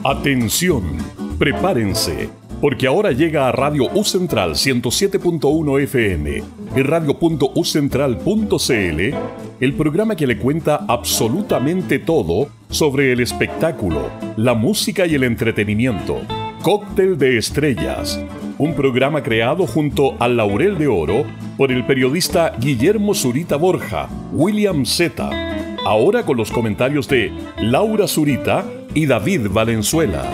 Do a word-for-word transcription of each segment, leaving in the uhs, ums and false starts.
Atención, prepárense, porque ahora llega a Radio U Central ciento siete punto uno F M y radio punto u central punto c l el programa que le cuenta absolutamente todo sobre el espectáculo, la música y el entretenimiento. Cóctel de Estrellas, un programa creado junto al Laurel de Oro por el periodista Guillermo Zurita Borja, William Zeta. Ahora con los comentarios de Laura Zurita y David Valenzuela.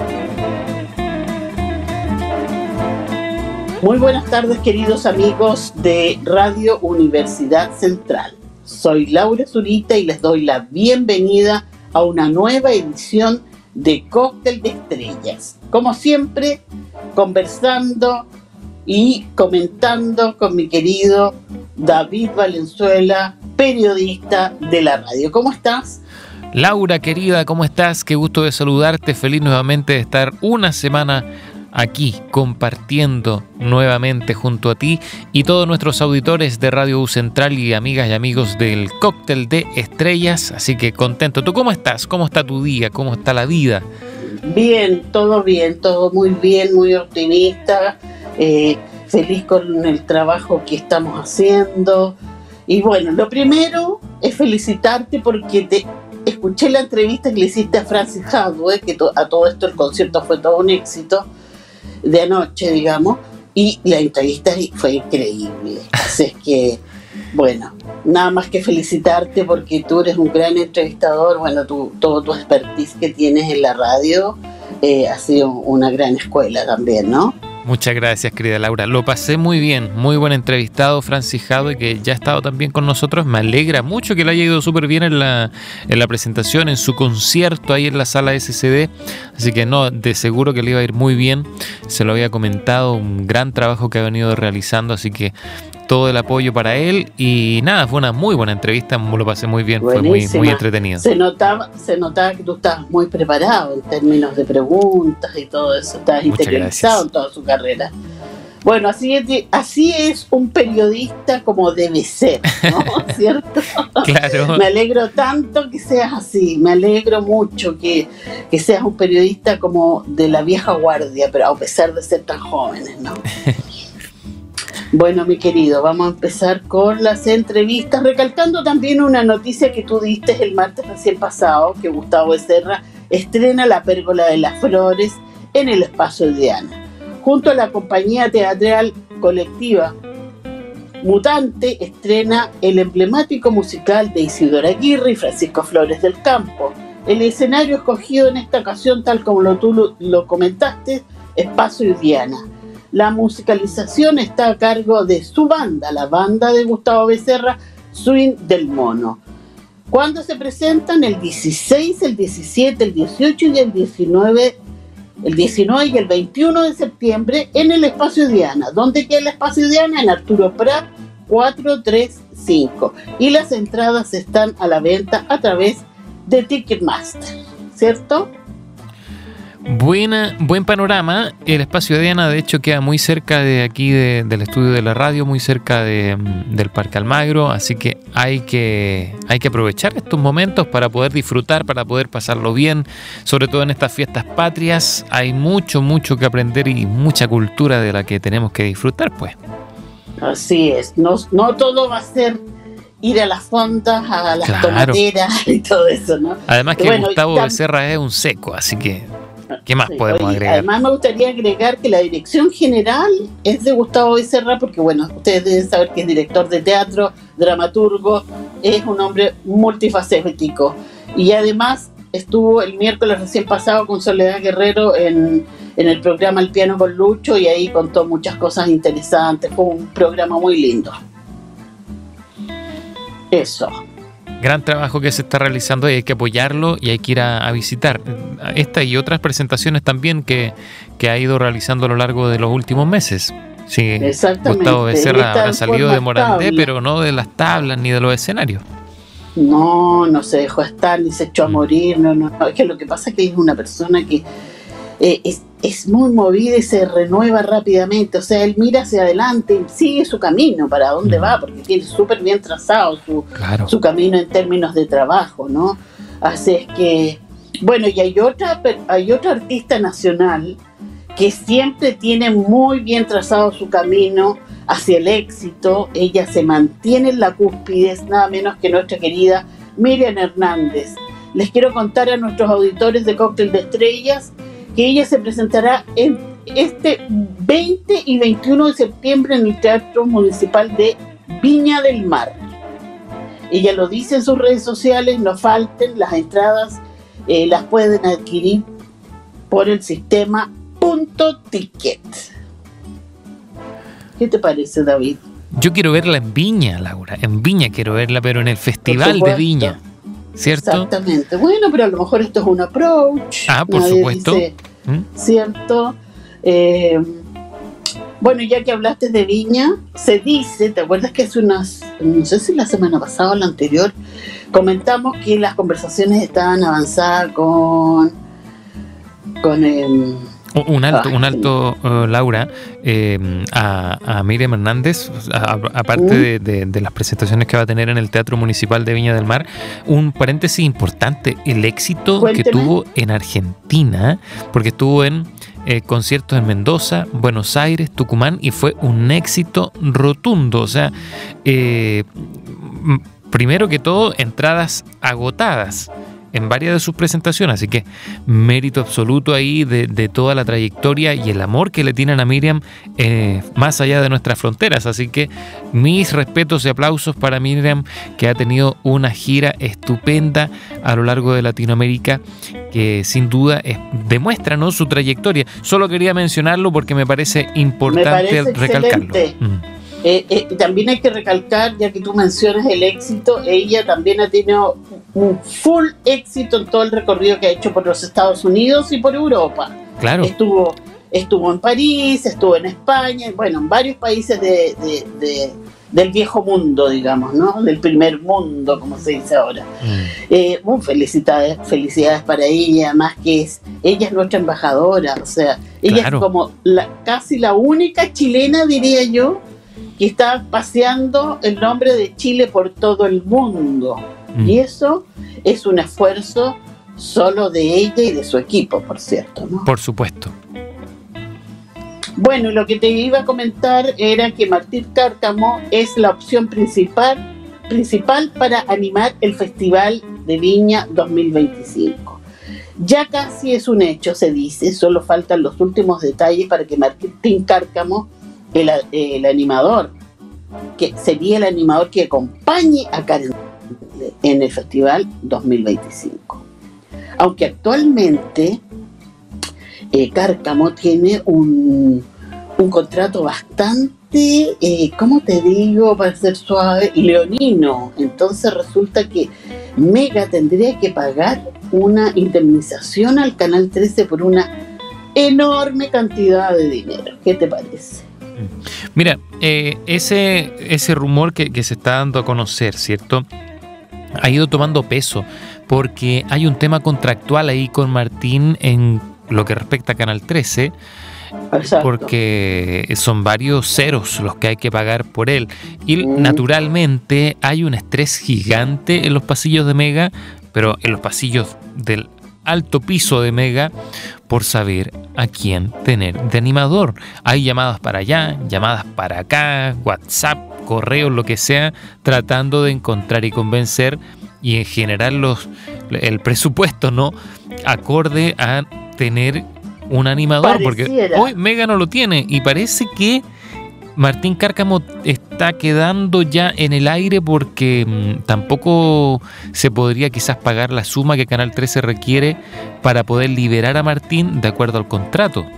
Muy buenas tardes, queridos amigos de Radio Universidad Central. Soy Laura Zurita y les doy la bienvenida a una nueva edición de Cóctel de Estrellas. Como siempre, conversando y comentando con mi querido David Valenzuela, periodista de la radio. ¿Cómo estás? Laura, querida, ¿cómo estás? Qué gusto de saludarte. Feliz nuevamente de estar una semana aquí compartiendo nuevamente junto a ti y todos nuestros auditores de Radio U Central y amigas y amigos del Cóctel de Estrellas. Así que contento. ¿Tú cómo estás? ¿Cómo está tu día? ¿Cómo está la vida? Bien, todo bien, todo muy bien, muy optimista. Eh, feliz con el trabajo que estamos haciendo. Y bueno, lo primero es felicitarte porque te escuché la entrevista que le hiciste a Francis Hadwe, que to- a todo esto el concierto fue todo un éxito de anoche, digamos, y la entrevista fue increíble. Así es que, bueno, nada más que felicitarte porque tú eres un gran entrevistador. Bueno, tu, todo tu expertise que tienes en la radio eh, ha sido una gran escuela también, ¿no? Muchas gracias, querida Laura. Lo pasé muy bien, muy buen entrevistado, Francis Hadwe, que ya ha estado también con nosotros. Me alegra mucho que le haya ido súper bien en la, en la presentación, en su concierto ahí en la sala S C D. Así que no, de seguro que le iba a ir muy bien. Se lo había comentado, un gran trabajo que ha venido realizando, así que todo el apoyo para él. Y nada, fue una muy buena entrevista, lo pasé muy bien, Buenísima. Fue muy, muy entretenido. Se notaba, se notaba que tú estabas muy preparado en términos de preguntas y todo eso, estabas Muchas interiorizado gracias. en toda su carrera. Bueno, así es, de, así es un periodista como debe ser, ¿no? ¿Cierto? Claro. Me alegro tanto que seas así, me alegro mucho que, que seas un periodista como de la vieja guardia, pero a pesar de ser tan jóvenes, ¿no? Bueno, mi querido, vamos a empezar con las entrevistas, recalcando también una noticia que tú diste el martes recién pasado, que Gustavo Becerra estrena La Pérgola de las Flores en el Espacio Diana. Junto a la compañía teatral colectiva Mutante, estrena el emblemático musical de Isidora Aguirre y Francisco Flores del Campo. El escenario escogido en esta ocasión, tal como lo, tú lo, lo comentaste, Espacio Diana. La musicalización está a cargo de su banda, la banda de Gustavo Becerra, Swing del Mono. ¿Cuándo se presentan? El dieciséis, el diecisiete, el dieciocho y el diecinueve, el diecinueve y el veintiuno de septiembre en el Espacio Diana. ¿Dónde queda el Espacio Diana? En Arturo Prat cuatrocientos treinta y cinco. Y las entradas están a la venta a través de Ticketmaster, ¿cierto? Buena, buen panorama. El Espacio Diana, de hecho, queda muy cerca de aquí de, del estudio de la radio, muy cerca de, del Parque Almagro, así que hay que hay que aprovechar estos momentos para poder disfrutar, para poder pasarlo bien, sobre todo en estas fiestas patrias. Hay mucho, mucho que aprender y mucha cultura de la que tenemos que disfrutar, pues. Así es. No, no todo va a ser ir a las fondas, a las Claro. tomateras y todo eso, ¿no? Además que Bueno, Gustavo tam- Becerra es un seco, así que ¿qué más Sí, podemos oye, agregar? Además me gustaría agregar que la dirección general es de Gustavo Becerra, porque bueno, ustedes deben saber que es director de teatro, dramaturgo, es un hombre multifacético. Y además estuvo el miércoles recién pasado con Soledad Guerrero en, en el programa El Piano con Lucho, y ahí contó muchas cosas interesantes. Fue un programa muy lindo. Eso. Gran trabajo que se está realizando y hay que apoyarlo y hay que ir a, a visitar esta y otras presentaciones también que, que ha ido realizando a lo largo de los últimos meses. Sí, Exactamente. Gustavo Becerra Está habrá en salido forma de Morandé, estable. pero no de las tablas ni de los escenarios. No, no se dejó estar ni se echó a morir. No, no, no. Es que lo que pasa es que es una persona que eh, es, es muy movida y se renueva rápidamente. O sea, él mira hacia adelante, sigue su camino, para dónde va, porque tiene súper bien trazado su, Claro. su camino en términos de trabajo, ¿no? Así es que, Bueno, y hay otra, hay otra artista nacional que siempre tiene muy bien trazado su camino hacia el éxito. Ella se mantiene en la cúspide, es nada menos que nuestra querida Miriam Hernández. Les quiero contar a nuestros auditores de Cóctel de Estrellas que ella se presentará en este veinte y veintiuno de septiembre en el Teatro Municipal de Viña del Mar. Ella lo dice en sus redes sociales, no falten, las entradas eh, las pueden adquirir por el sistema Punto Ticket. ¿Qué te parece, David? Yo quiero verla en Viña, Laura, en Viña quiero verla, pero en el Festival de Viña, ¿cierto? Exactamente. Bueno, pero a lo mejor esto es un approach. Ah, por Nadie supuesto. Dice, ¿Mm? ¿Cierto? Eh, bueno, ya que hablaste de Viña, se dice, ¿te acuerdas que hace unas, no sé si la semana pasada o la anterior, comentamos que las conversaciones estaban avanzadas con con eh, un alto, ah, un alto uh, Laura, eh, a, a Miriam Hernández, a, a, aparte ¿Mm? de, de, de las presentaciones que va a tener en el Teatro Municipal de Viña del Mar, un paréntesis importante, el éxito Cuénteme. que tuvo en Argentina, porque estuvo en eh, conciertos en Mendoza, Buenos Aires, Tucumán, y fue un éxito rotundo. O sea, eh, primero que todo, entradas agotadas en varias de sus presentaciones, así que mérito absoluto ahí de, de toda la trayectoria y el amor que le tienen a Miriam eh, más allá de nuestras fronteras, así que mis respetos y aplausos para Miriam, que ha tenido una gira estupenda a lo largo de Latinoamérica, que sin duda es, demuestra, ¿no?, su trayectoria. Solo quería mencionarlo porque me parece importante me parece recalcarlo. Mm. Eh, eh, también hay que recalcar, ya que tú mencionas el éxito, ella también ha tenido un full éxito en todo el recorrido que ha hecho por los Estados Unidos y por Europa. Claro. Estuvo, estuvo en París, estuvo en España, bueno, en varios países de, de, de, del viejo mundo, digamos, ¿no? Del primer mundo, como se dice ahora. Mm. Eh, bueno, felicidades, felicidades para ella, además que es, ella es nuestra embajadora, o sea, ella claro. es como la, casi la única chilena, diría yo, que está paseando el nombre de Chile por todo el mundo. Mm. Y eso es un esfuerzo solo de ella y de su equipo, por cierto, ¿no? Por supuesto. Bueno, lo que te iba a comentar era que Martín Cárcamo es la opción principal, principal para animar el Festival de Viña dos mil veinticinco. Ya casi es un hecho, se dice, solo faltan los últimos detalles para que Martín Cárcamo, El, el animador, que sería el animador que acompañe a Karen en el Festival dos mil veinticinco. Aunque actualmente eh, Cárcamo tiene un, un contrato bastante, eh, ¿cómo te digo? Para ser suave, leonino. Entonces resulta que Mega tendría que pagar una indemnización al Canal trece por una enorme cantidad de dinero. ¿Qué te parece? Mira, eh, ese, ese rumor que, que se está dando a conocer, ¿cierto?, ha ido tomando peso porque hay un tema contractual ahí con Martín en lo que respecta a Canal trece. Exacto. Porque son varios ceros los que hay que pagar por él y mm. naturalmente hay un estrés gigante en los pasillos de Mega, pero en los pasillos del alto piso de Mega, por saber a quién tener de animador. Hay llamadas para allá, llamadas para acá, WhatsApp, correos, lo que sea, tratando de encontrar y convencer y en generar los, el presupuesto, ¿no?, acorde a tener un animador. Pareciera. Porque hoy Mega no lo tiene y parece que Martín Cárcamo está quedando ya en el aire porque mmm, tampoco se podría quizás pagar la suma que Canal trece requiere para poder liberar a Martín de acuerdo al contrato.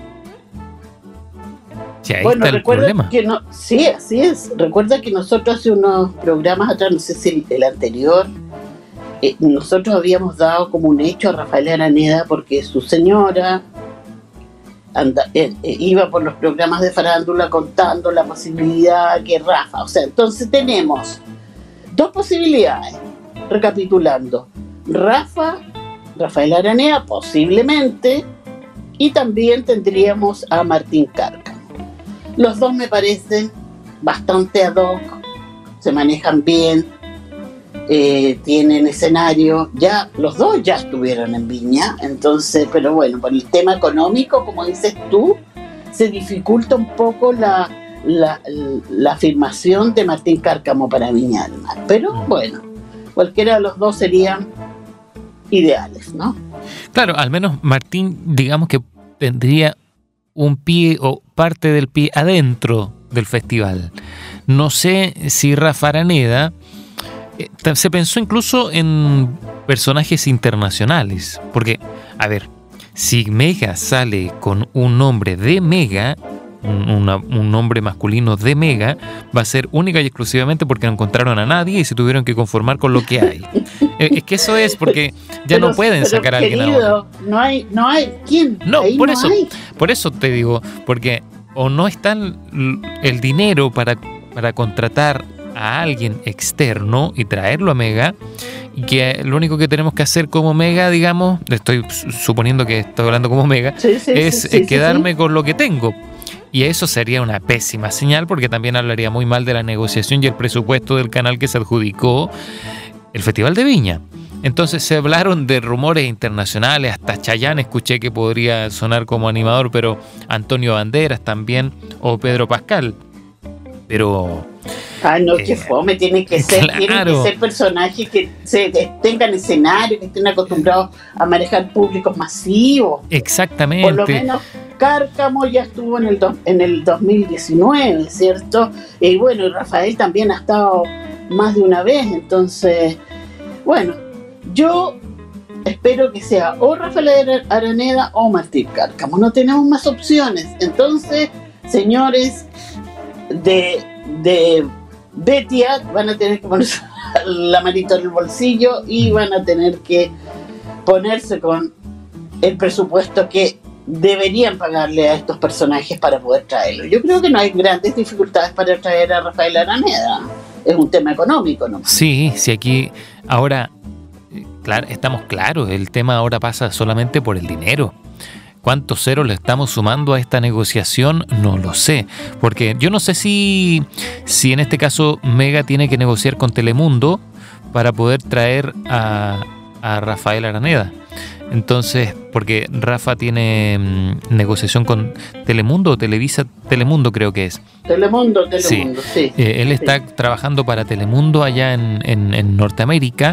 Sí, ahí bueno, está el problema. Que no, sí, así es. Recuerda que nosotros hace unos programas atrás, no sé si el anterior, eh, nosotros habíamos dado como un hecho a Rafael Araneda porque su señora Anda, eh, eh, iba por los programas de farándula contando la posibilidad que Rafa, o sea, entonces tenemos dos posibilidades, recapitulando: Rafa, Rafael Aranea posiblemente, y también tendríamos a Martín Cárcamo. Los dos me parecen bastante ad hoc, se manejan bien, eh, tienen escenario, ya los dos ya estuvieron en Viña, entonces, pero bueno, por el tema económico, como dices tú, se dificulta un poco la, la, la afirmación de Martín Cárcamo para Viña del Mar, pero bueno, cualquiera de los dos serían ideales, ¿no? Claro, al menos Martín, digamos que tendría un pie o parte del pie adentro del festival. No sé si Rafa Araneda, eh, se pensó incluso en personajes internacionales, porque, a ver, si Mega sale con un nombre de Mega, un, una, un nombre masculino de Mega, va a ser única y exclusivamente porque no encontraron a nadie y se tuvieron que conformar con lo que hay. eh, es que eso es porque ya pero, no pueden pero sacar a alguien querido, ahora. No hay, no hay, ¿quién? No, Ahí por no eso, hay. por eso te digo, porque o no está el dinero para, para contratar a alguien externo y traerlo a Mega, y que lo único que tenemos que hacer como Mega, digamos, estoy suponiendo que estoy hablando como Mega, sí, sí, es sí, sí, quedarme sí. con lo que tengo. Y eso sería una pésima señal, porque también hablaría muy mal de la negociación y el presupuesto del canal que se adjudicó el Festival de Viña. Entonces se hablaron de rumores internacionales, hasta Chayanne escuché que podría sonar como animador, pero Antonio Banderas también, o Pedro Pascal. Pero... Ah, no, eh, que fome, tienen que ser, claro. tienen que ser personajes que, se, que tengan escenario, que estén acostumbrados a manejar públicos masivos. Exactamente. Por lo menos Cárcamo ya estuvo en el, do, en el dos mil diecinueve, ¿cierto? Y bueno, y Rafael también ha estado más de una vez, entonces, bueno, yo espero que sea o Rafael Araneda o Martín Cárcamo, no tenemos más opciones. Entonces, señores de, de Betia van a tener que ponerse la manito en el bolsillo y van a tener que ponerse con el presupuesto que deberían pagarle a estos personajes para poder traerlo. Yo creo que no hay grandes dificultades para traer a Rafael Araneda, es un tema económico, ¿no? Sí, sí, aquí ahora claro, estamos claros, el tema ahora pasa solamente por el dinero. ¿Cuántos ceros le estamos sumando a esta negociación? No lo sé, porque yo no sé si, si en este caso Mega tiene que negociar con Telemundo para poder traer a, a Rafael Araneda. Entonces, porque Rafa tiene mmm, negociación con Telemundo o Televisa, Telemundo creo que es. Telemundo, Telemundo, sí. sí eh, él está sí. trabajando para Telemundo allá en, en, en Norteamérica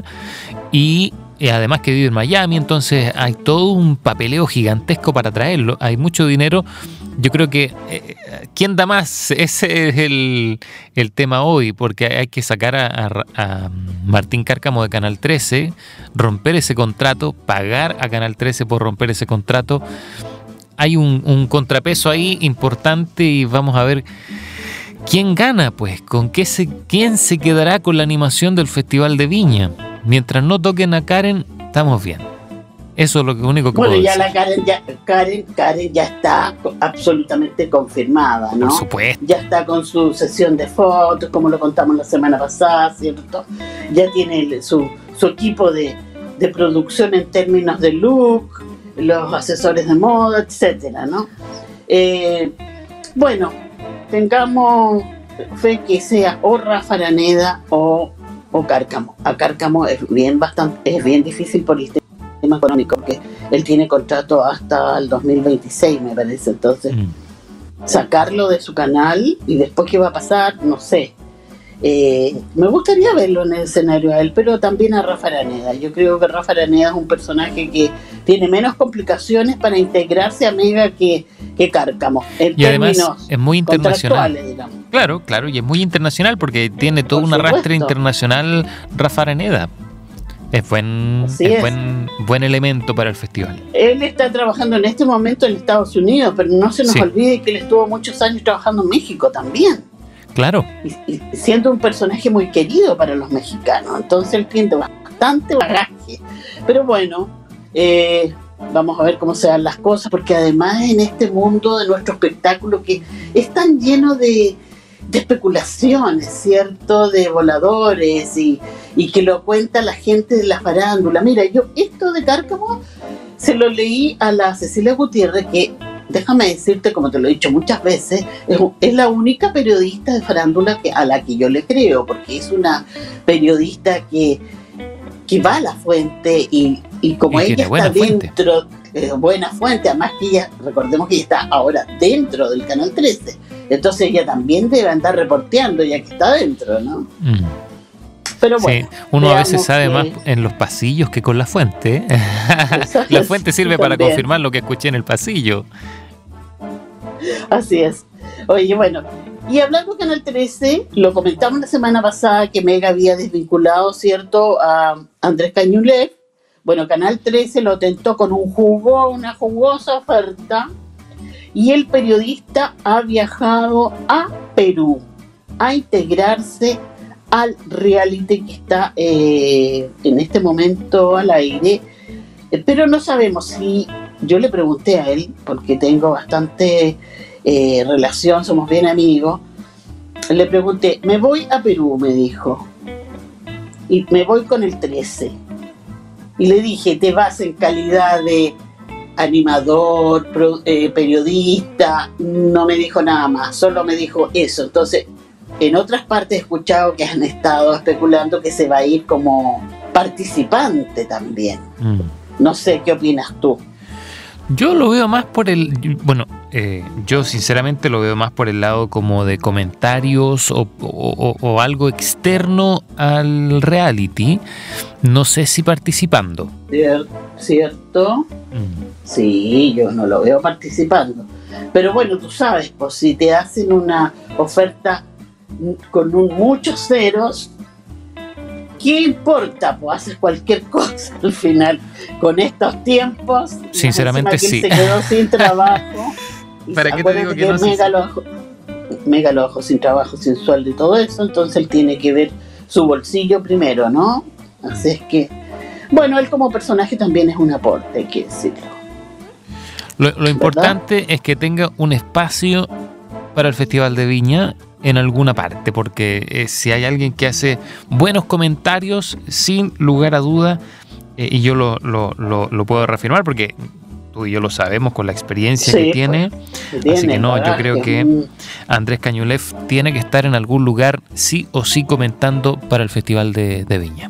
y eh, además que vive en Miami, entonces hay todo un papeleo gigantesco para traerlo, hay mucho dinero. Yo creo que eh, ¿quién da más? Ese es el, el tema hoy, porque hay que sacar a, a, a Martín Cárcamo de Canal trece, romper ese contrato, pagar a Canal trece por romper ese contrato. Hay un, un contrapeso ahí importante y vamos a ver quién gana, pues, con qué se, quién se quedará con la animación del Festival de Viña. Mientras no toquen a Karen, estamos bien. Eso es lo único que bueno, puedo ya decir. la Karen ya, Karen, Karen ya está absolutamente confirmada, ¿no? Por supuesto. Ya está con su sesión de fotos, como lo contamos la semana pasada, ¿cierto? Ya tiene el, su, su equipo de, de producción en términos de look, los asesores de moda, etcétera, ¿no? Eh, bueno, tengamos fe que sea o Rafa Araneda o, o Cárcamo. A Cárcamo es bien, bastante, es bien difícil por el tema económico, porque él tiene contrato hasta el dos mil veintiséis, me parece. Entonces, mm. sacarlo de su canal y después qué va a pasar, no sé. Eh, me gustaría verlo en el escenario a él, pero también a Rafa Araneda. Yo creo que Rafa Araneda es un personaje que tiene menos complicaciones para integrarse a Mega que, que Cárcamo, en y además términos es muy internacional, digamos. Claro, claro, y es muy internacional porque tiene todo Por un supuesto. arrastre internacional. Rafa Araneda es buen, es es. buen buen elemento para el festival. Él está trabajando en este momento en Estados Unidos, pero no se nos sí. olvide que él estuvo muchos años trabajando en México también. Claro. Y, y siendo un personaje muy querido para los mexicanos. Entonces él tiene bastante bagaje. Pero bueno, eh, vamos a ver cómo se dan las cosas, porque además en este mundo de nuestro espectáculo que es tan lleno de, de especulaciones, ¿cierto? De voladores y, y que lo cuenta la gente de la farándula. Mira, yo esto de Cárcamo se lo leí a la Cecilia Gutiérrez, que déjame decirte, como te lo he dicho muchas veces, es, es la única periodista de farándula que, a la que yo le creo, porque es una periodista que, que va a la fuente y, y como y ella está dentro, eh, buena fuente, además que ella, recordemos que ella está ahora dentro del Canal trece, entonces ella también debe andar reporteando ya que está dentro, ¿no? Mm. Pero bueno, sí, uno a veces sabe que... más en los pasillos que con la fuente. La fuente sirve para también confirmar lo que escuché en el pasillo. Así es. Oye, bueno, y hablando de Canal trece, lo comentamos la semana pasada que Mega había desvinculado, ¿cierto?, a Andrés Cañuelet. Bueno, Canal trece lo tentó con un jugo, una jugosa oferta, y el periodista ha viajado a Perú a integrarse al reality que está eh, en este momento al aire, eh, pero no sabemos si, yo le pregunté a él, porque tengo bastante eh, relación, somos bien amigos, le pregunté, me voy a Perú, me dijo, y me voy con el trece, y le dije, ¿te vas en calidad de animador, pro, eh, periodista? No me dijo nada más, solo me dijo eso. Entonces, en otras partes he escuchado que han estado especulando que se va a ir como participante también. Mm. No sé, ¿qué opinas tú? Yo lo veo más por el... Bueno, eh, yo sinceramente lo veo más por el lado como de comentarios o, o, o algo externo al reality. No sé si participando. Cier- ¿Cierto? Mm. Sí, yo no lo veo participando. Pero bueno, tú sabes, pues si te hacen una oferta con un, muchos ceros, ¿qué importa? Pues haces cualquier cosa al final con estos tiempos. Sinceramente sí. Se quedó sin trabajo. ¿Para qué te digo que, que no? Mega lo ojo, mega lo ojo, sin trabajo, sin sueldo y todo eso, entonces él tiene que ver su bolsillo primero, ¿no? Así es que, bueno, él como personaje también es un aporte, hay que decirlo. Lo, lo importante es que tenga un espacio para el Festival de Viña en alguna parte, porque eh, si hay alguien que hace buenos comentarios, sin lugar a duda, eh, y yo lo, lo, lo, lo puedo reafirmar porque tú y yo lo sabemos con la experiencia sí, que tiene, pues, así tiene, que no, yo creo que, que Andrés Cañuelet tiene que estar en algún lugar sí o sí comentando para el Festival de, de Viña.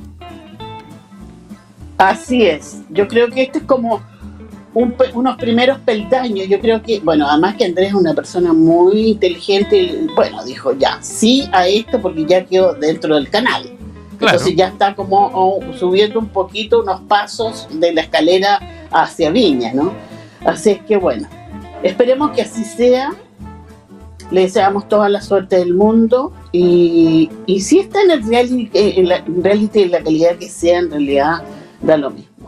Así es, yo creo que esto es como Un, unos primeros peldaños. Yo creo que, bueno, además que Andrés es una persona muy inteligente, bueno, dijo ya, sí a esto porque ya quedó dentro del canal. Claro. Entonces ya está como oh, subiendo un poquito unos pasos de la escalera hacia Viña, ¿no? Así es que bueno, esperemos que así sea, le deseamos toda la suerte del mundo y, y si está en el reality, en la, reality en la calidad que sea, en realidad da lo mismo.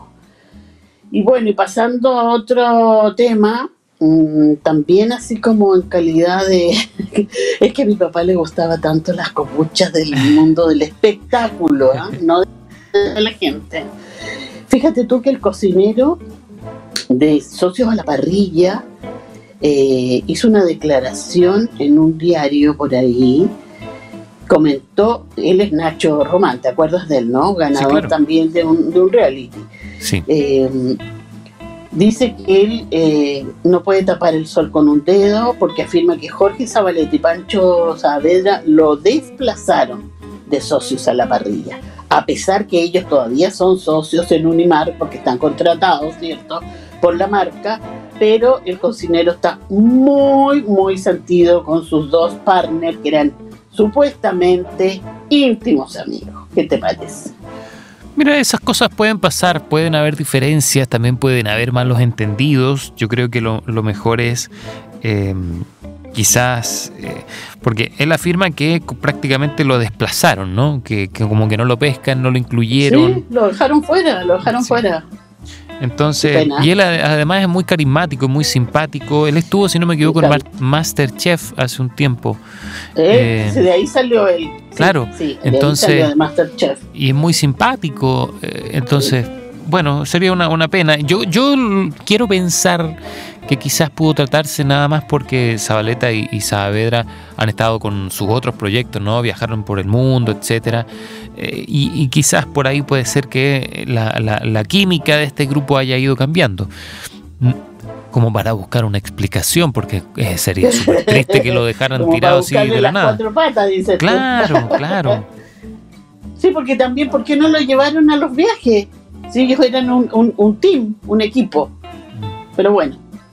Y bueno, y pasando a otro tema, mmm, también así como en calidad de... es que a mi papá le gustaba tanto las copuchas del mundo del espectáculo, ¿eh? No de la gente. Fíjate tú que el cocinero de Socios a la Parrilla eh, hizo una declaración en un diario por ahí, comentó, él es Nacho Román, ¿te acuerdas de él, no? Ganador sí, claro. también de un, de un reality. Sí. Eh, dice que él eh, no puede tapar el sol con un dedo porque afirma que Jorge Zabaleta y Pancho Saavedra lo desplazaron de Socios a la Parrilla, a pesar que ellos todavía son socios en Unimar porque están contratados, ¿cierto?, por la marca, pero el cocinero está muy, muy sentido con sus dos partners que eran supuestamente íntimos amigos. ¿Qué te parece? Mira, esas cosas pueden pasar, pueden haber diferencias, también pueden haber malos entendidos. Yo creo que lo, lo mejor es eh, quizás, eh, porque él afirma que prácticamente lo desplazaron, ¿no? Que, que como que no lo pescan, no lo incluyeron. Sí, lo dejaron fuera, lo dejaron sí. fuera. Entonces, y él además es muy carismático, muy simpático. Él estuvo, si no me equivoco, en Masterchef hace un tiempo. Eh, eh, de ahí salió él. Claro, sí, sí, entonces, de ahí salió de Masterchef. Y es muy simpático. Eh, entonces, sí. bueno, sería una, una pena. Yo, yo quiero pensar que quizás pudo tratarse nada más porque Zabaleta y, y Saavedra han estado con sus otros proyectos, ¿no? Viajaron por el mundo, etcétera. Eh, y, y quizás por ahí puede ser que la, la, la química de este grupo haya ido cambiando. como para buscar una explicación, porque eh, sería súper triste que lo dejaran como tirado así de la nada. Cuatro patas, dices claro, tú. claro. Sí, porque también, ¿por qué no lo llevaron a los viajes? Si ellos eran un, un, un team, un equipo. Pero bueno,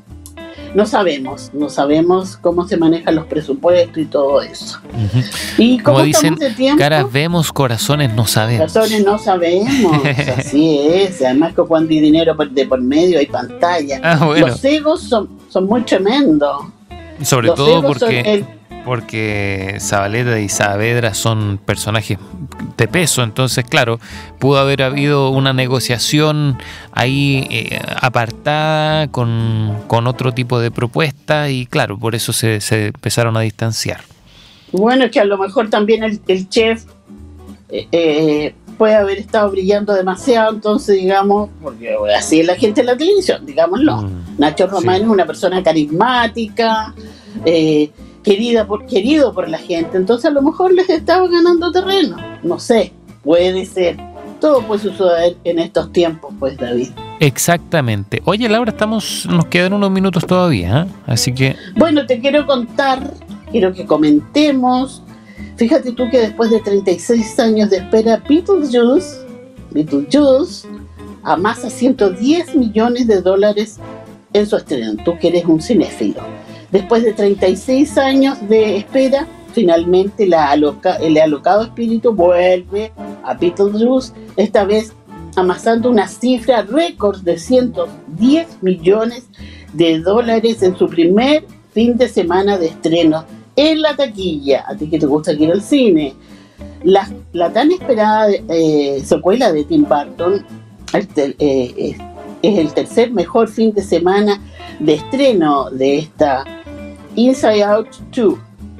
no sabemos, no sabemos cómo se manejan los presupuestos y todo eso. Uh-huh. ¿Y cómo como dicen, estamos de tiempo? caras vemos, corazones no sabemos. Corazones no sabemos, así es. Además que cuando hay dinero de por medio hay pantalla. Ah, bueno. Los egos son, son muy tremendos. Sobre Los todo egos porque... son el, porque Zabaleta y Saavedra son personajes de peso, entonces claro, pudo haber habido una negociación ahí eh, apartada con, con otro tipo de propuesta y claro, por eso se, se empezaron a distanciar. Bueno, que a lo mejor también el, el chef eh, eh, puede haber estado brillando demasiado, entonces digamos, porque así es la gente en la televisión, digámoslo. Mm, Nacho Román sí. Es una persona carismática, eh, querida por, querido por la gente, entonces a lo mejor les estaba ganando terreno, no sé, puede ser, todo puede suceder en estos tiempos, pues, David. Exactamente. Oye, Laura, estamos, nos quedan unos minutos todavía, ¿eh? Así que... Bueno, te quiero contar, quiero que comentemos, fíjate tú que después de treinta y seis años de espera, Beetlejuice, Beetlejuice amasa ciento diez millones de dólares en su estreno, tú que eres un cinéfilo. Después de treinta y seis años de espera, finalmente la aloca, el alocado espíritu vuelve a Beetlejuice, esta vez amasando una cifra récord de ciento diez millones de dólares en su primer fin de semana de estreno en la taquilla. A ti que te gusta ir al cine. La, la tan esperada eh, secuela de Tim Burton el, eh, es, es el tercer mejor fin de semana de estreno de esta Inside Out dos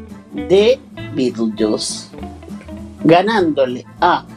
de Beetlejuice, ganándole a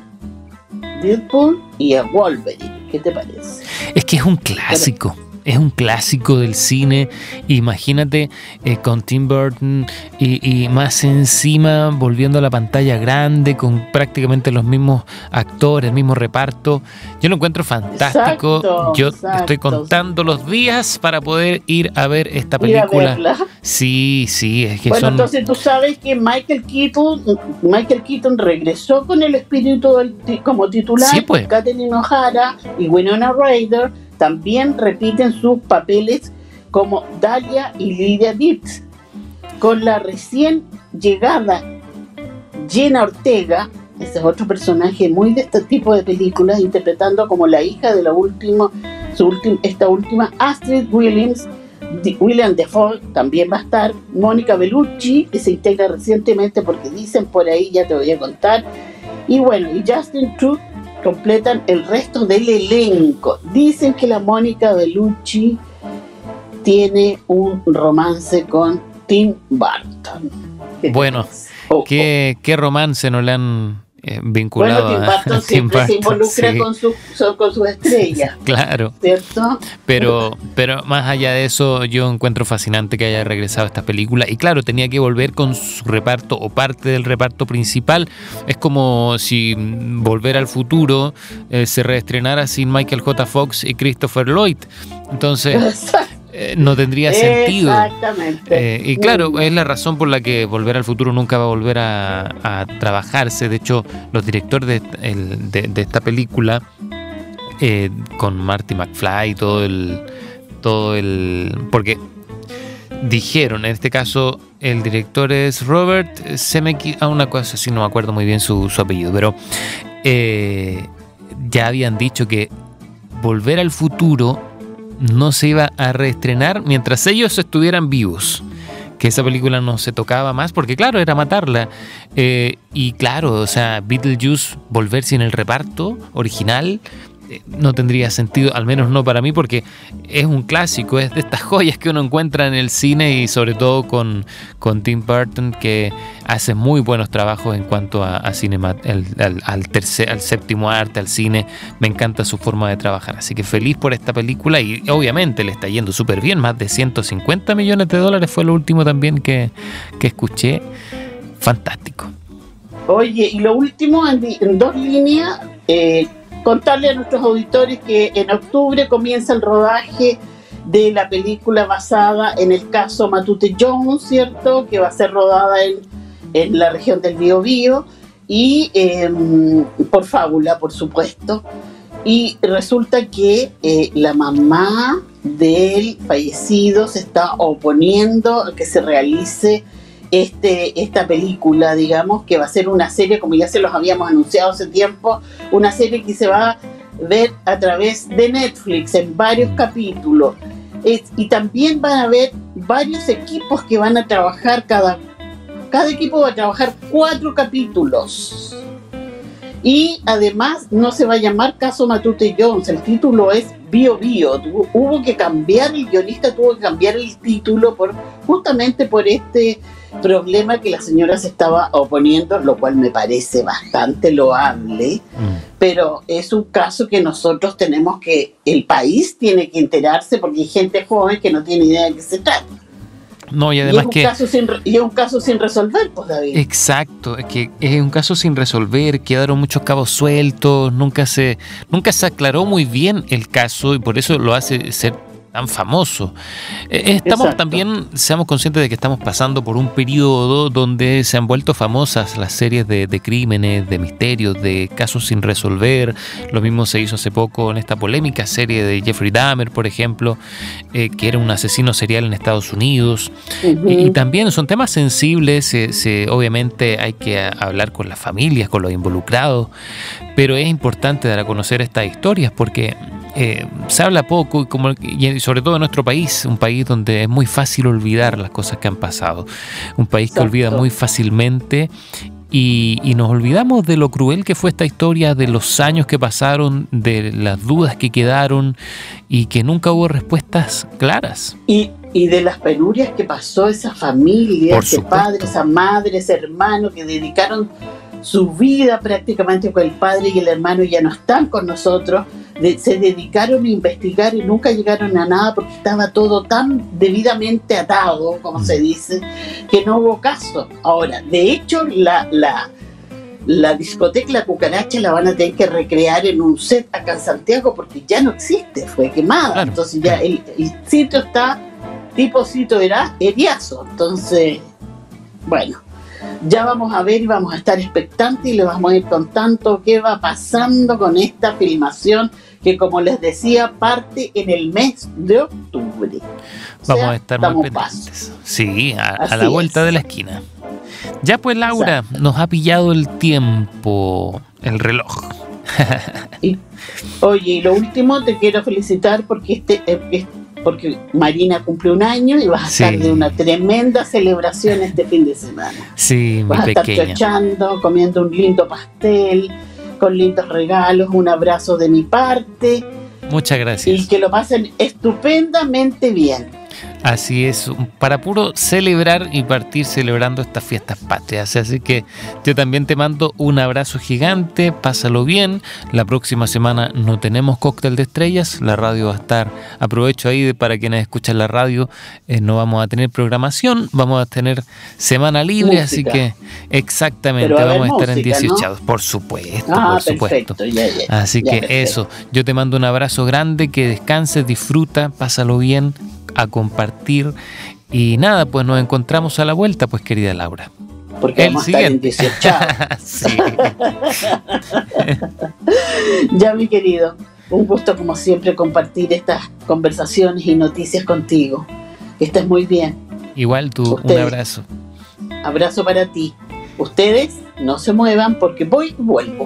Deadpool y a Wolverine. ¿Qué te parece? Es que es un clásico. Pero, es un clásico del cine. Imagínate eh, con Tim Burton y, y más encima volviendo a la pantalla grande con prácticamente los mismos actores, el mismo reparto. Yo lo encuentro fantástico. Exacto, Yo exacto. estoy contando los días para poder ir a ver esta película. Ir a verla. Sí, sí, es que bueno, son... entonces tú sabes que Michael Keaton, Michael Keaton regresó con el espíritu del, como titular. Sí, pues. Catherine O'Hara y Winona Ryder también repiten sus papeles como Dahlia y Lydia Dietz, con la recién llegada Jenna Ortega, ese es otro personaje muy de este tipo de películas, interpretando como la hija de la última, su última, esta última, Astrid Williams. William Dafoe también va a estar, Mónica Bellucci, que se integra recientemente porque dicen por ahí, ya te voy a contar, y bueno, y Justin Truth completan el resto del elenco. Dicen que la Mónica Bellucci tiene un romance con Tim Burton. Bueno, oh, ¿qué, oh. ¿qué romance no le han eh, vinculado bueno, Tim Burton a, a Tim siempre Burton? Se involucra sí. con su, so, con su estrella. Claro. ¿Cierto? Pero, pero más allá de eso, yo encuentro fascinante que haya regresado a esta película. Y claro, tenía que volver con su reparto o parte del reparto principal. Es como si Volver al Futuro eh, se reestrenara sin Michael J. Fox y Christopher Lloyd. Entonces... Eh, no tendría sentido. Exactamente. Eh, y claro, mm. es la razón por la que Volver al Futuro nunca va a volver a, a trabajarse. De hecho, los directores de, el, de, de esta película, eh, con Marty McFly y todo el, todo el, porque dijeron, en este caso, el director es Robert Zemeckis, a una cosa así, no me acuerdo muy bien su, su apellido, pero eh, ya habían dicho que Volver al Futuro no se iba a reestrenar mientras ellos estuvieran vivos, que esa película no se tocaba más porque claro, era matarla, eh, y claro, o sea, Beetlejuice volver sin el reparto original eh, no tendría sentido, al menos no para mí, porque es un clásico, es de estas joyas que uno encuentra en el cine y sobre todo con, con Tim Burton, que hace muy buenos trabajos en cuanto a, a cinema, el, al, al, tercer, al séptimo arte, al cine. Me encanta su forma de trabajar, así que feliz por esta película y obviamente le está yendo súper bien, más de ciento cincuenta millones de dólares fue lo último también que, que escuché. Fantástico. Oye, y lo último en, en dos líneas, eh, contarle a nuestros auditores que en octubre comienza el rodaje de la película basada en el caso Matute Jones, ¿cierto? Que va a ser rodada en, en la región del Biobío y eh, por fábula, por supuesto. Y resulta que eh, la mamá del fallecido se está oponiendo a que se realice este, esta película, digamos, que va a ser una serie, como ya se los habíamos anunciado hace tiempo, una serie que se va a ver a través de Netflix en varios capítulos. Es, y también van a haber varios equipos que van a trabajar, cada, cada equipo va a trabajar cuatro capítulos. Y además no se va a llamar Caso Matute Jones, el título es Bio Bio. Hubo que cambiar, el guionista tuvo que cambiar el título por, justamente por este problema que la señora se estaba oponiendo, lo cual me parece bastante loable, mm. pero es un caso que nosotros tenemos que, el país tiene que enterarse porque hay gente joven que no tiene idea de qué se trata. No, y además y es un que... Caso sin, y es un caso sin resolver, pues, David. Exacto, es que es un caso sin resolver, quedaron muchos cabos sueltos, nunca se, nunca se aclaró muy bien el caso y por eso lo hace ser tan famoso. Eh, estamos Exacto. también, seamos conscientes de que estamos pasando por un periodo donde se han vuelto famosas las series de, de crímenes, de misterios, de casos sin resolver. Lo mismo se hizo hace poco en esta polémica serie de Jeffrey Dahmer, por ejemplo, eh, que era un asesino serial en Estados Unidos. Uh-huh. Y, y también son temas sensibles, se, se, obviamente hay que hablar con las familias, con los involucrados, pero es importante dar a conocer estas historias porque Eh, se habla poco y, como, y sobre todo en nuestro país, un país donde es muy fácil olvidar las cosas que han pasado, un país Exacto. que olvida muy fácilmente y, y nos olvidamos de lo cruel que fue esta historia, de los años que pasaron, de las dudas que quedaron y que nunca hubo respuestas claras. Y, y de las penurias que pasó esa familia, ese padre, esa madre, ese hermano que dedicaron su vida prácticamente, con el padre y el hermano ya no están con nosotros, de, se dedicaron a investigar y nunca llegaron a nada porque estaba todo tan debidamente atado, como se dice, que no hubo caso. Ahora, de hecho, la, la, la discoteca La Cucaracha la van a tener que recrear en un set acá en Santiago porque ya no existe, fue quemada. Claro. Entonces ya el, el sitio está tipo sitio era eriazo. Entonces, bueno, ya vamos a ver y vamos a estar expectantes y les vamos a ir contando qué va pasando con esta filmación que, como les decía, parte en el mes de octubre. O vamos sea, a estar muy pendientes. Paso. Sí, a, a la vuelta es. de la esquina. Ya pues, Laura, Exacto. nos ha pillado el tiempo, el reloj. y, oye, y lo último, te quiero felicitar porque este... este porque Marina cumple un año y vas a sí. estar de una tremenda celebración este fin de semana. Sí, vas muy a pequeña. estar chochando, comiendo un lindo pastel, con lindos regalos, un abrazo de mi parte. Muchas gracias. Y que lo pasen estupendamente bien. Así es, para puro celebrar y partir celebrando estas fiestas patrias. Así que yo también te mando un abrazo gigante, pásalo bien. La próxima semana no tenemos cóctel de estrellas, la radio va a estar, aprovecho ahí de, para quienes escuchan la radio, eh, no vamos a tener programación, vamos a tener semana libre, música. Así que exactamente, a vamos a estar música, en dieciocho, ¿no? Por supuesto, ah, por supuesto. Perfecto, ya, ya, así ya, que perfecto. Eso, yo te mando un abrazo grande, que descanses, disfruta, pásalo bien, a compartir y nada, pues nos encontramos a la vuelta, pues, querida Laura. Porque el vamos siguiente. A estar en sí. Ya, mi querido, un gusto como siempre compartir estas conversaciones y noticias contigo. Que estés muy bien. Igual tú, Ustedes, un abrazo. Abrazo para ti. Ustedes no se muevan porque voy y vuelvo.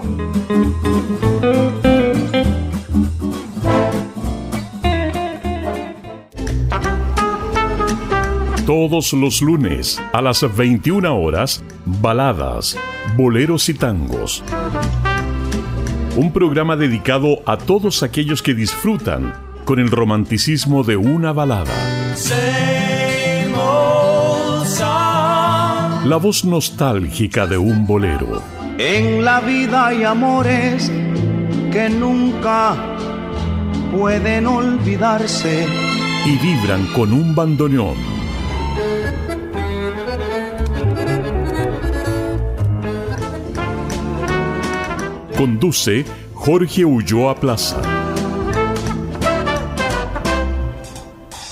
Todos los lunes a las veintiuna horas, baladas, boleros y tangos. Un programa dedicado a todos aquellos que disfrutan con el romanticismo de una balada. La voz nostálgica de un bolero. En la vida hay amores que nunca pueden olvidarse y vibran con un bandoneón. Conduce Jorge Ulloa Plaza.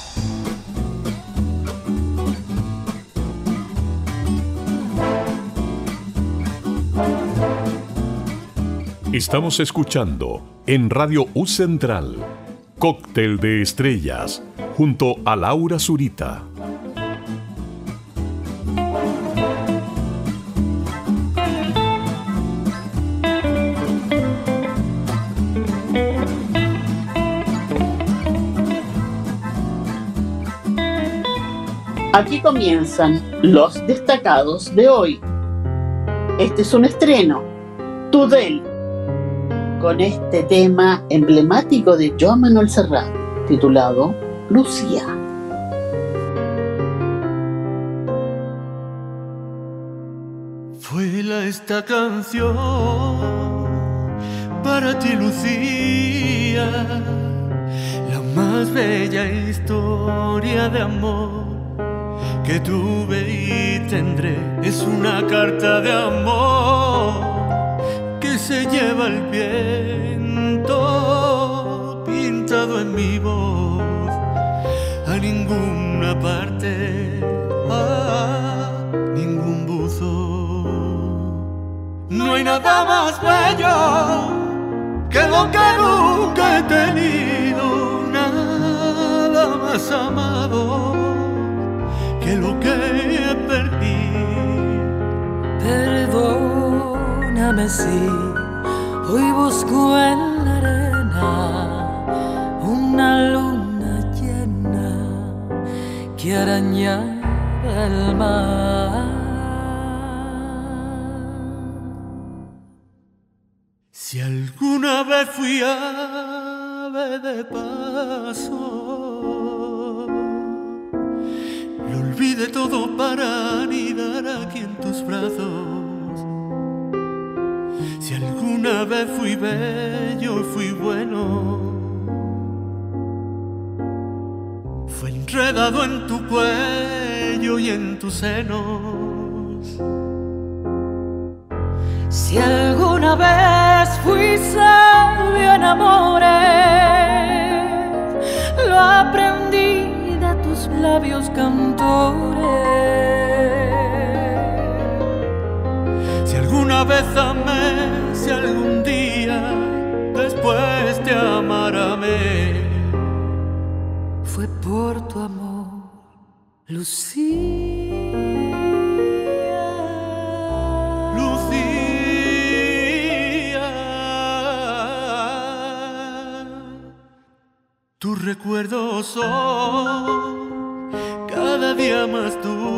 Estamos escuchando en Radio U Central Cóctel de Estrellas junto a Laura Zurita. Aquí comienzan los destacados de hoy. Este es un estreno, Tudel, con este tema emblemático de Joan Manuel Serrat, titulado Lucía. Fue esta canción para ti, Lucía, la más bella historia de amor que tuve y tendré. Es una carta de amor que se lleva el viento pintado en mi voz. A ninguna parte, a ningún buzo. No hay nada más bello que lo que nunca he tenido, nada más amado que lo que perdí. Perdóname si hoy busco en la arena una luna llena que arañaba el mar. Si alguna vez fui ave de paso, lo olvidé todo para anidar aquí en tus brazos. Si alguna vez fui bello y fui bueno, fue enredado en tu cuello y en tus senos. Si alguna vez fui sabio en amores, lo aprendí de tus labios cantores. Si alguna vez amé, si algún día después te amaré, fue por tu amor, Lucía. Tus recuerdos son cada día más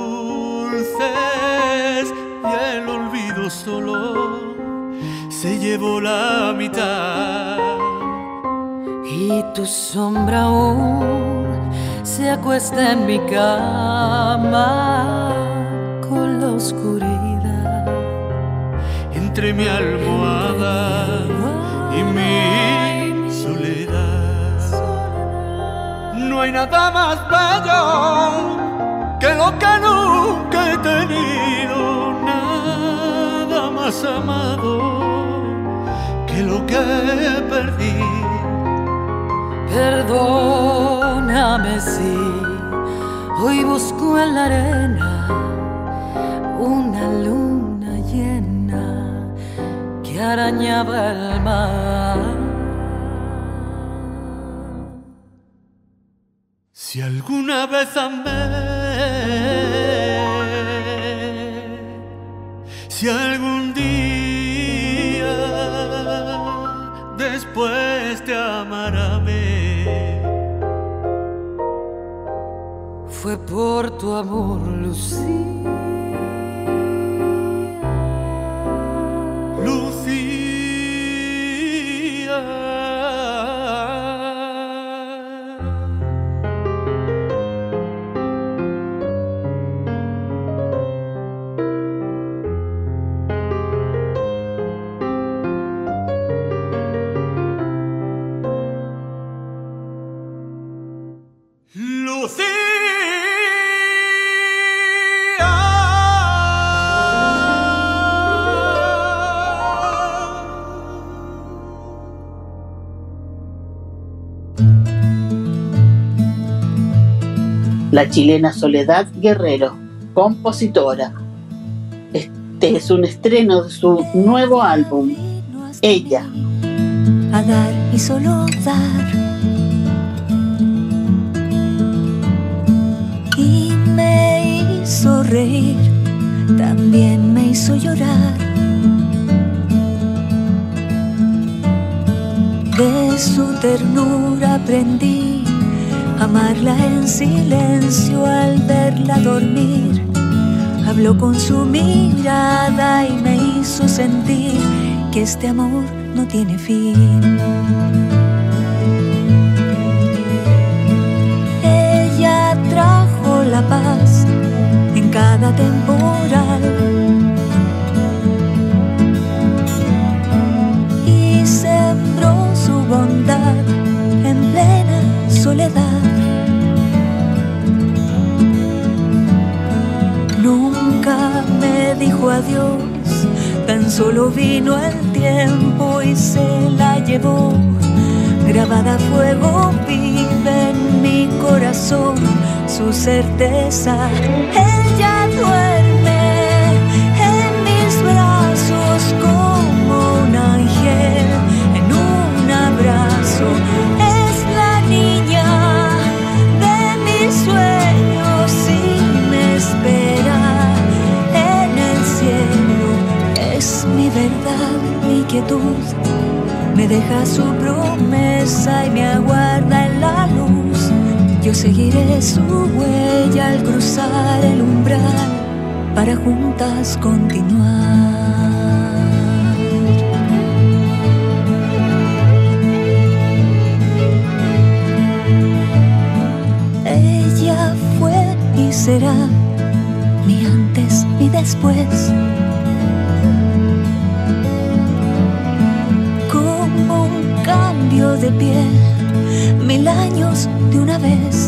dulces y el olvido solo se llevó la mitad. Y tu sombra aún se acuesta en mi cama con la oscuridad entre mi almohada y mi soledad. No hay nada más bello que lo que nunca he tenido, nada más amado que lo que perdí. Perdóname si hoy busco en la arena una luna llena que arañaba el mar. Si alguna vez amé, si algún día después te amaré, fue por tu amor, Lucía. Lucía. La chilena Soledad Guerrero, compositora. Este es un estreno de su nuevo álbum, Ella. A dar y solo dar. Y me hizo reír, también me hizo llorar. De su ternura aprendí a amarla en silencio al verla dormir. Habló con su mirada y me hizo sentir que este amor no tiene fin. Ella trajo la paz en cada temporal y sembró su bondad en plena soledad. Nunca me dijo adiós, tan solo vino el tiempo y se la llevó. Grabada a fuego vive en mi corazón su certeza. Ella duerme en mis brazos como un ángel en un abrazo. Es la niña de mis sueños y me espera en el cielo. Es mi verdad, mi quietud, me deja su promesa y me aguarda en la luz. Yo seguiré su huella al cruzar el umbral para juntas continuar. Ella fue y será mi antes y después. Como un cambio de piel, mil años de una vez.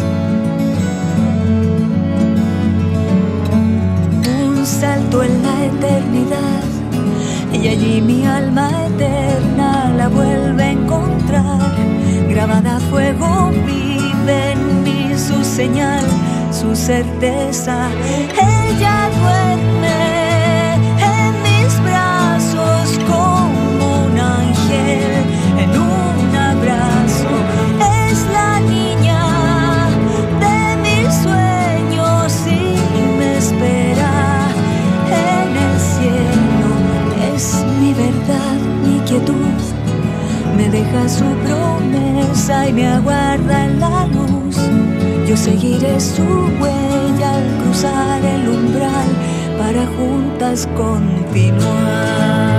Un salto en la eternidad y allí mi alma eterna la vuelve a encontrar. Grabada a fuego vive en mí su señal, su certeza. Ella duerme en mis brazos como un ángel en un abrazo. Es la niña de mis sueños y me espera en el cielo. Es mi verdad, mi quietud, me deja su promesa y me aguarda en la luz. Yo seguiré su huella al cruzar el umbral para juntas continuar.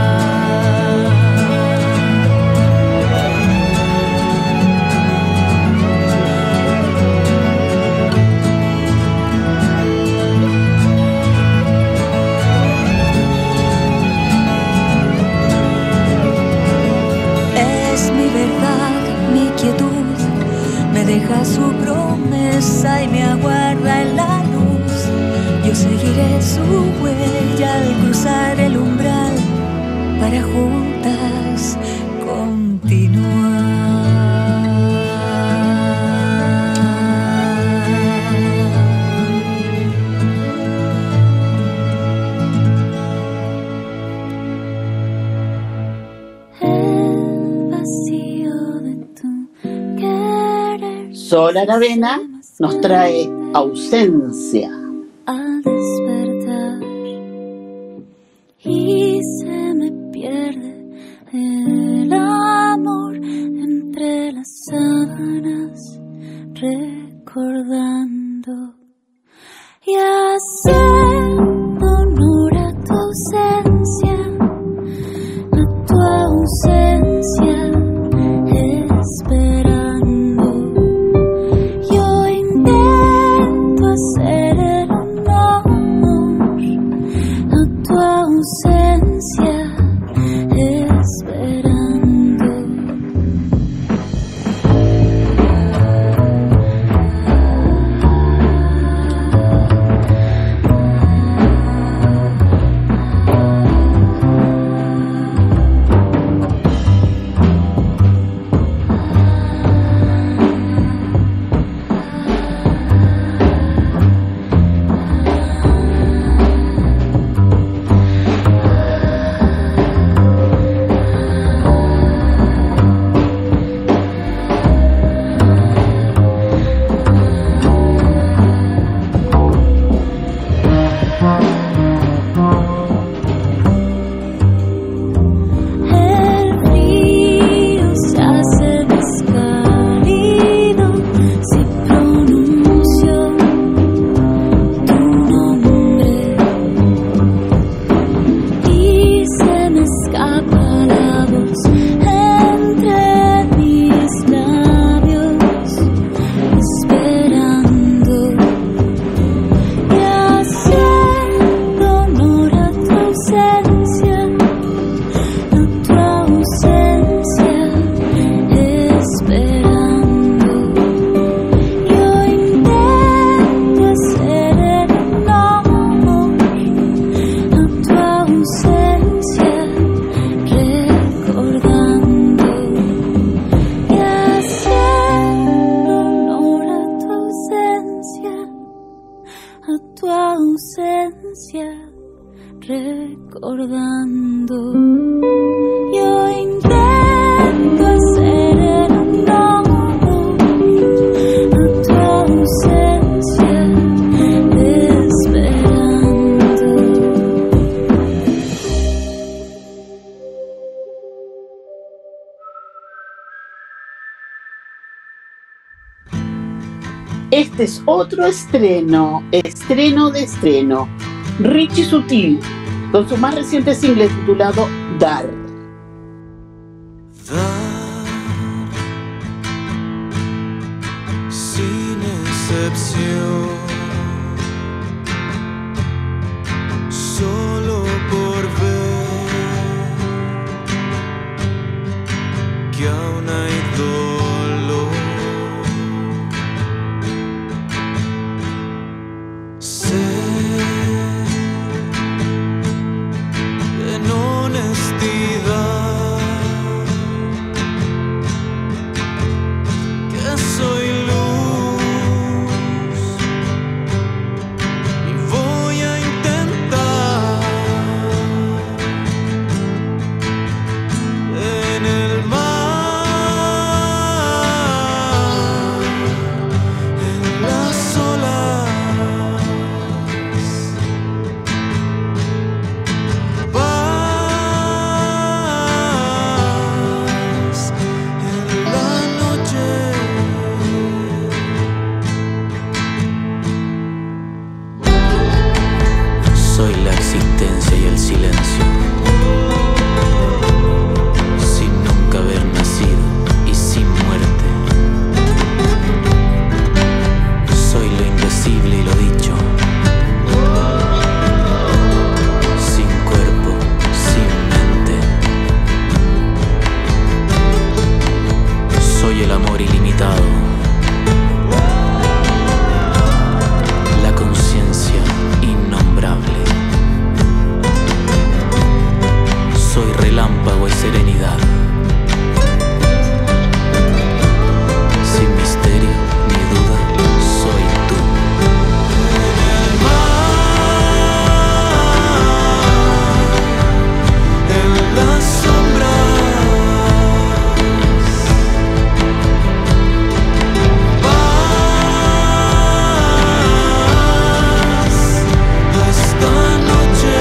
Es mi verdad, mi quietud, me deja su promesa y me aguarda en la luz. Yo seguiré su huella al cruzar el umbral para juntas continuar. El vacío de tu querer. Sol Aravena nos trae Ausencia. Al despertar y se me pierde el amor entre las sábanas, recordando y haciendo honor a tu ausencia, a tu ausencia, esperando. Yo intento hacer el a tu ausencia, esperando. Este es otro estreno, estreno de estreno. Richie Sutil, con su más reciente single titulado Dar. Dar, sin excepción, solo por ver que aún hay dolor. Sé en honestidad que soy luz y voy a intentar en el mar, en las olas, paz en la noche. Soy la existencia y el silencio, sin nunca haber nacido y sin muerte. Soy lo indecible y lo dicho, sin cuerpo, sin mente. Soy el amor ilimitado, la conciencia innombrable. Soy relámpago y serenidad, sin misterio ni duda, soy tú. En el mar, en las sombras, paz esta noche.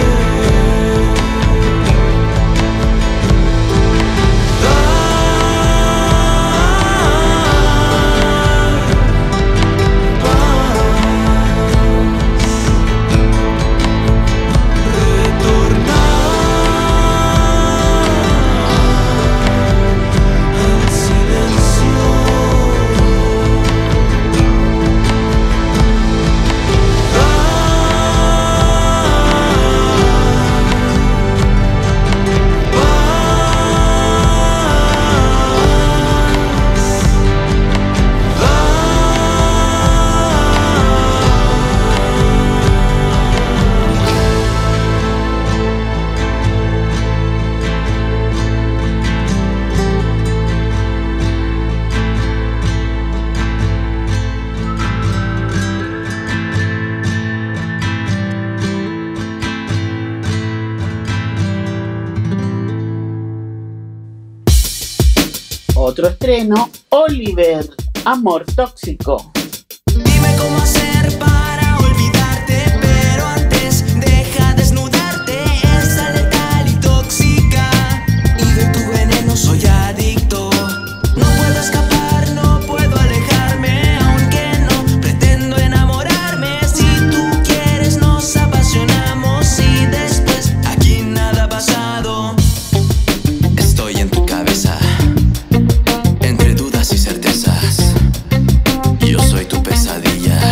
Otro estreno, Oliver, Amor Tóxico. Dime cómo hacer para olvidarte, pero antes deja desnudarte. Esa letal y tóxica, y de tu veneno soy adicto. No puedo escapar, no puedo alejarme, aunque no pretendo enamorarme. Si tú quieres nos apasionamos y después aquí nada ha pasado. Estoy en tu cabeza, entre dudas y certezas. Yo soy tu pesadilla.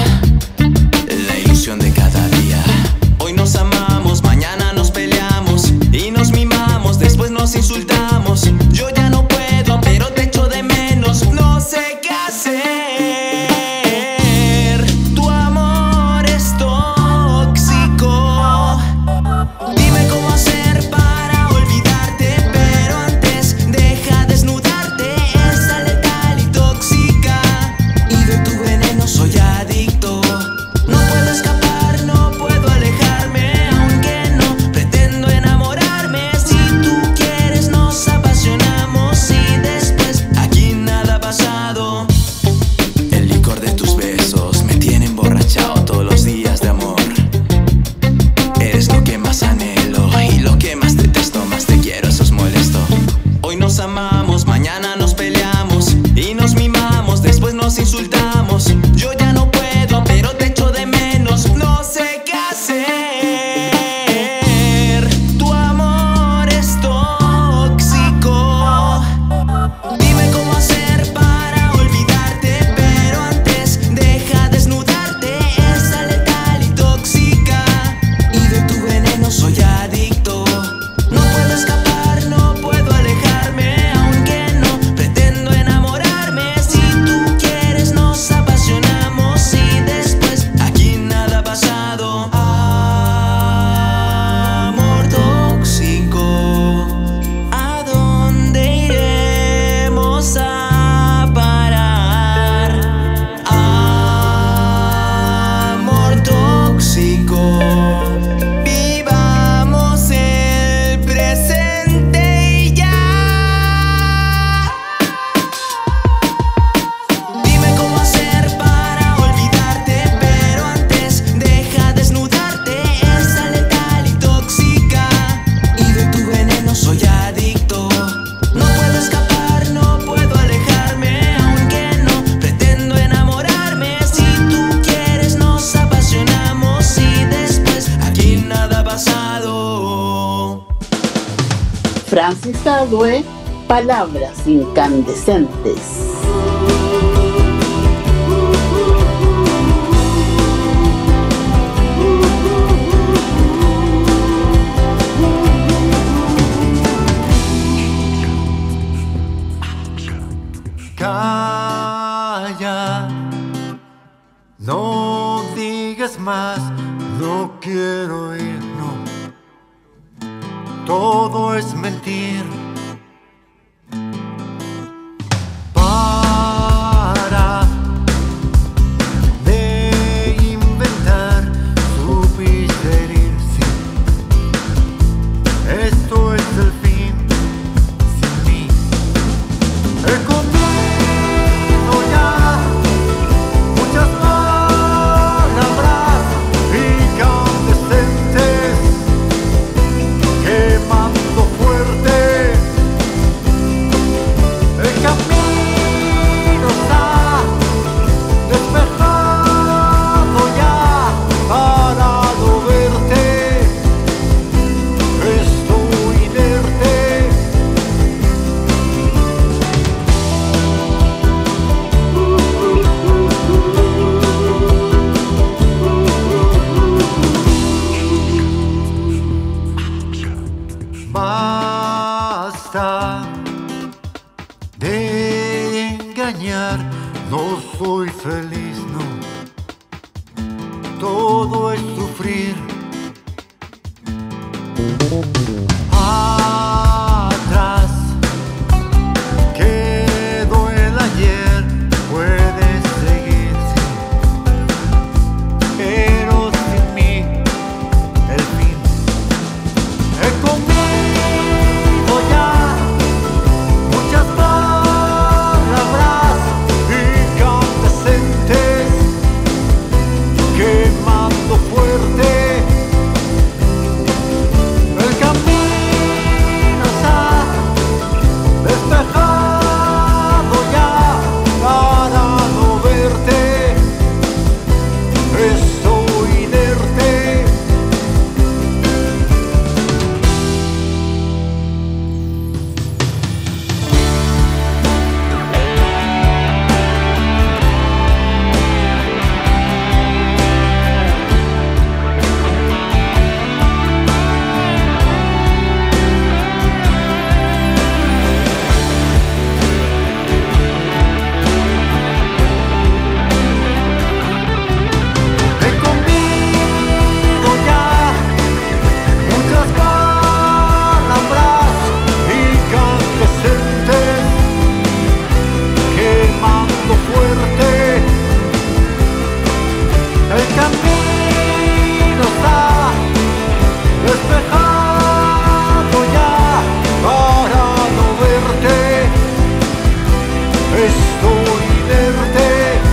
interpretado es Palabras Incandescentes. Calla, no digas más, no quiero ir, no. Todo es mentir. Para de inventar, supiste herir, sí. Esto es el fin, sin mí. He comido ya muchas palabras incandescentes, quemando fuerte. El camino está despejado ya para no verte. Estoy inerte. Basta de engañar, no soy feliz, no. Todo es sufrir. Atrás quedó el ayer, puedes seguir, sí, pero sin mí el fin. He comido ya muchas palabras incandescentes, quemando fuerte. El camino está despejado ya para no verte. Estoy inerte. He comido ya muchas palabras incandescentes, quemando fuerte. El camino está despejado ya para no verte. Estoy inerte.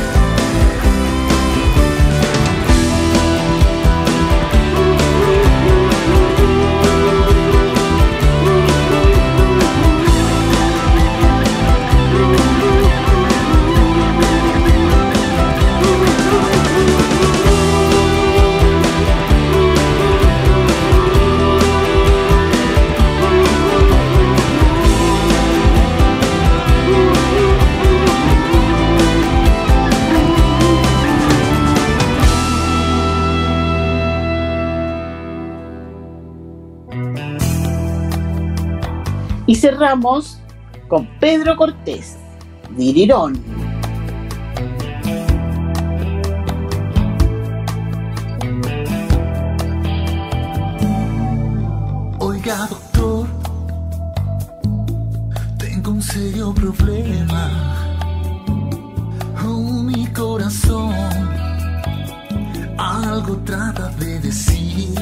Y cerramos con Pedro Cortés, Dirirón. Oiga, doctor, tengo un serio problema. Oh, mi corazón algo trata de decir.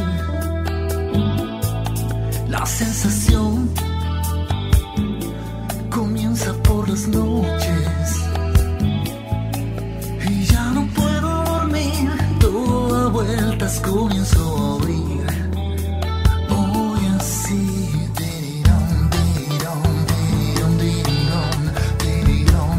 La sensación comienza por las noches y ya no puedo dormir. Todo a vueltas comienzo a abrir. Hoy así, dirirón, dirirón, dirirón, dirirón, dirirón,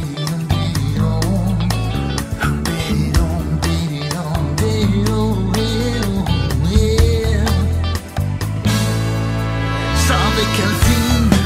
dirirón, dirirón, dirirón, dirirón, yeah. Sabe que al fin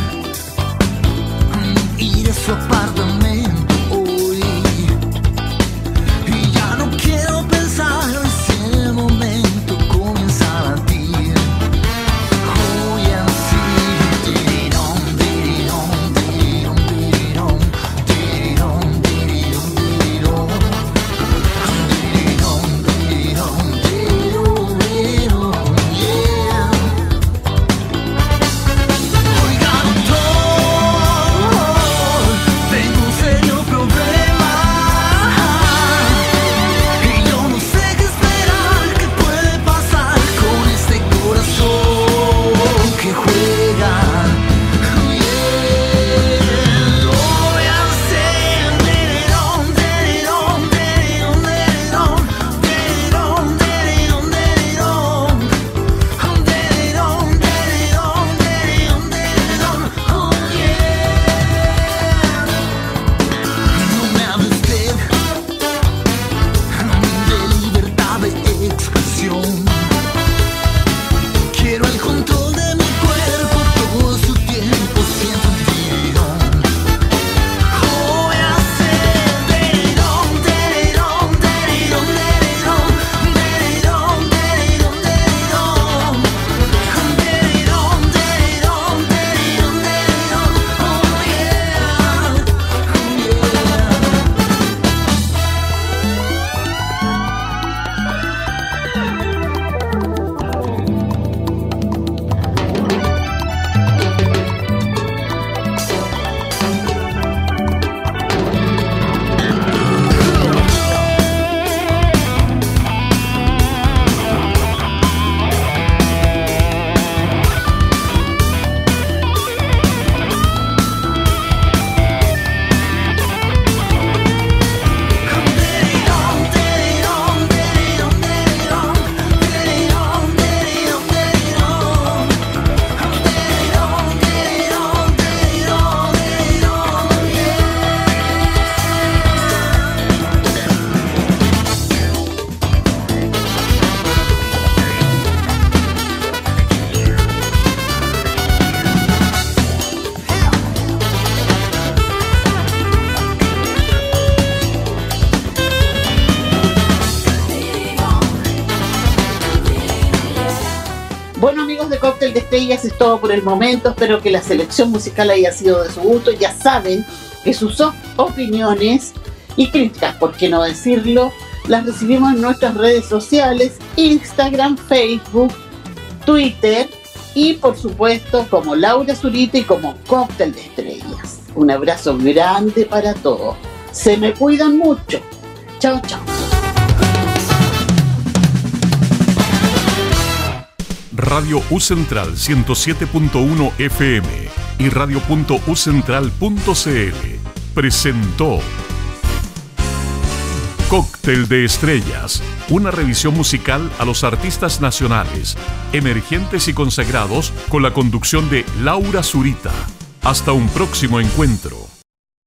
Cóctel de Estrellas es todo por el momento. Espero que la selección musical haya sido de su gusto. Ya saben que sus opiniones y críticas, por qué no decirlo, las recibimos en nuestras redes sociales, Instagram, Facebook, Twitter y por supuesto como Laura Zurita y como Cóctel de Estrellas. Un abrazo grande para todos. Se me cuidan mucho. Chao, chao. Radio U Central ciento siete punto uno F M y radio punto u central punto c l presentó Cóctel de Estrellas, una revisión musical a los artistas nacionales, emergentes y consagrados con la conducción de Laura Zurita. Hasta un próximo encuentro.